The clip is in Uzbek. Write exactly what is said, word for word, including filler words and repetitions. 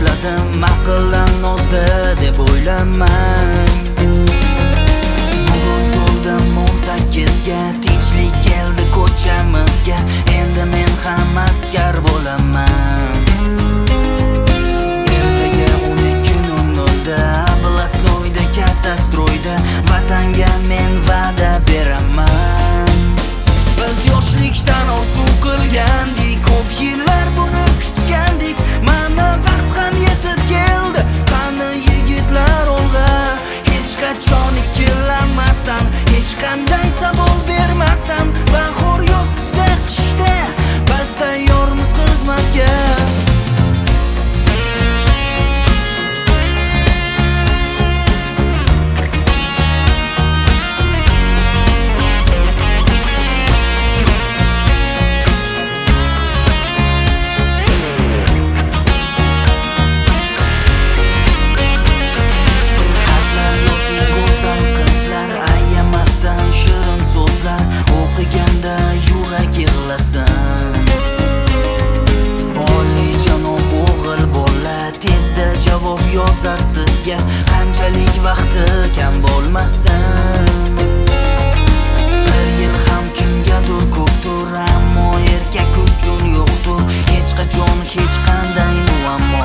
boshladim aqldan nozda deb o'ylamang. Bugun to'ldim o'n sakkizga, tinchlik keldi ko'chamizga, endi men ham askar bo'laman. Ertaga o'n ikki nol nolda Blasnoyda katta stroyda vatanga men va'da beraman. Biz yoshlikdan orzu qilgandik, ko'p yillar buni kutgandik. Mana vaqt ham yetib keldi, qani yigitlar olg'a. Hech qachon ikkilanmasdan, hech qanday savol bermasdan, bahor, yoz, kuzda, qishda biz tayyormiz xizmatga. Javob yozar sizga, qanchalik vaqti kam bo'lmasin. Bir yil ham kimgadir ko'pdir, ammo erkak uchun yo'qdir hech qachon hech qanday muammo.